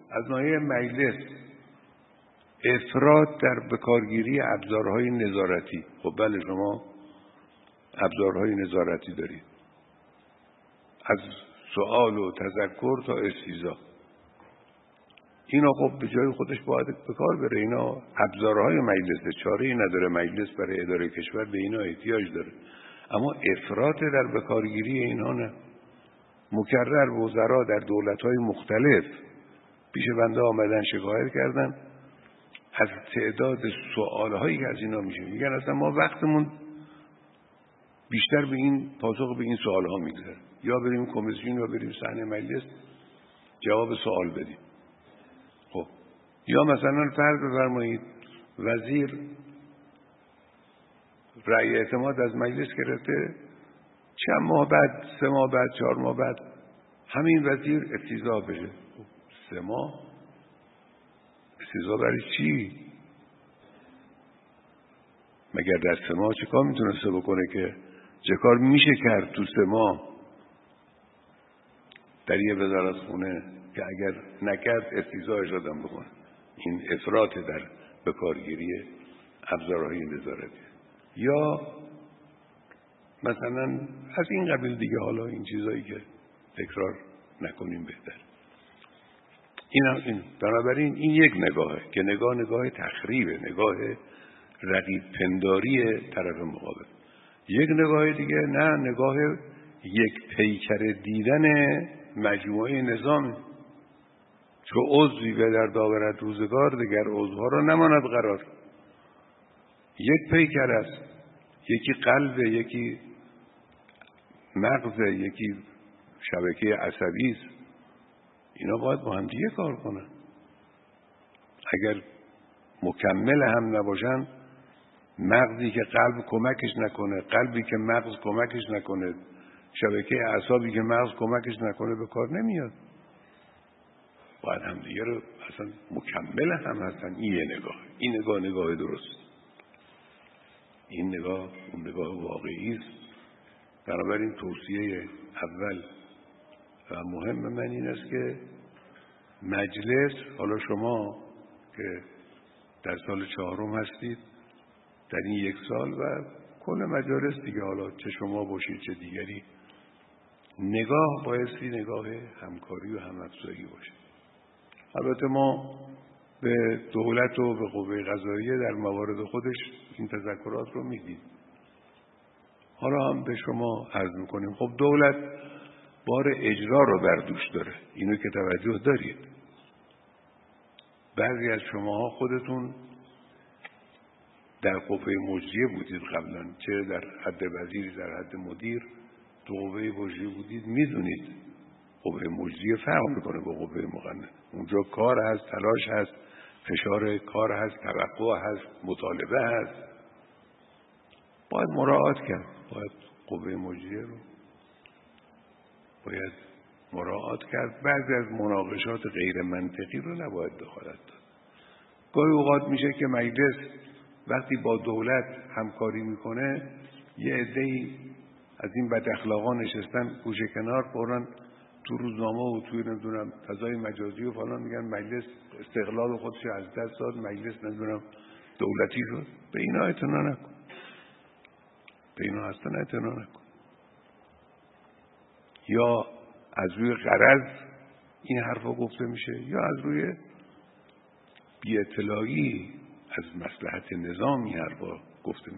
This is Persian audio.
از ناحیه مجلس افراط در بکارگیری ابزارهای نظارتی. خب بله، شما ابزارهای نظارتی دارید، از سؤال و تذکر تا استیضاح. اینا خب به جای خودش باید به کار بره. اینا ابزارهای مجلس، چاره‌ای نداره مجلس برای اداره کشور به اینا احتیاج داره. اما افراط در بکارگیری اینها نه. مکرر وزرا در دولت‌های مختلف پیش بنده آمدن شکایت کردن از تعداد سوال‌هایی که از اینا میشه. میگن اصلا ما وقتمون بیشتر به این پاسخ به این سوال‌ها میگذره، یا بریم کمیسیون یا بریم صحنه مجلس جواب سوال بدیم. خب یا مثلا فرض بفرمایید وزیر رأی اعتماد از مجلس گرفته، چند ماه بعد، 3 ماه بعد، 4 ماه بعد همین وزیر استیضاح بشه. 3 ماه استیضاح برای چی؟ مگر در 3 ماه چه کار میتونسته بکنه چه کار میشه کرد تو 3 ماه در یه وزارت خونه که اگر نکرد استیضاحش آدم بکنه؟ این افراط در بکارگیری ابزارهای نظارتی. یا مثلا از این قبیل دیگه، حالا این چیزایی که تکرار نکنیم بهتر. این بنابراین این یک نگاهه که نگاه تخریبه، نگاه رقیب پنداری طرف مقابل. یک نگاه دیگه نه، نگاه یک پیکر دیدن مجموعه نظام. چو عضوی به در داورد روزگار، دگر عضوها را نماند قرار. یک پیکر است، یکی قلب، یکی مغز، یکی شبکه عصبی است. اینا باید با هم دیگه کار کنن. اگر مکمل هم نباشن، مغزی که قلب کمکش نکنه، قلبی که مغز کمکش نکنه، شبکه اعصابی که مغز کمکش نکنه به کار نمیاد. باید هم دیگه رو اصلا مکمل هم هستن. این یه نگاه، این نگاه درست، این نگاه اون نگاه واقعی است. بنابراین توصیه اول و مهم من این است که مجلس، حالا شما که در سال 4 هستید، در این 1 سال و کل مجالس دیگه، حالا چه شما باشید چه دیگری، نگاه بایستی نگاه همکاری و همافزایی باشه. البته ما به دولت و به قوه قضاییه در موارد خودش این تذکرات رو میدیم. حالا هم به شما عرض میکنیم خب دولت بار اجرا رو بر دوش داره، اینو که توجه دارید. بعضی از شماها خودتون در قوه مجریه بودید قبلا، چه در حد وزیر در حد مدیر تو قوه مجریه بودید، میدونید قوه مجریه فرق میکنه با قوه مقننه. اونجا کار هست، تلاش هست، فشار کار هست، توقع هست، مطالبه هست. باید مراعات کرد، باید قوه مجریه رو باید مراعات کرد. بعضی از مناقشات غیر منطقی رو نباید دخالت داد. گاهی اوقات میشه که مجلس وقتی با دولت همکاری میکنه، یه عده‌ای از این بد اخلاقا نشستن گوشه کنار، فوراً تو روزنامه و توی نمیدونم فضای مجازی و فلان میگن مجلس استقلال خودش از دست داد، مجلس نمیدونم دولتی شد. به اینا اعتنا نکن، به اینا اصلا اعتنا نکن. یا از روی غرض این حرفا گفته میشه، یا از روی بی اطلاعی از مصلحت نظام این حرفا گفته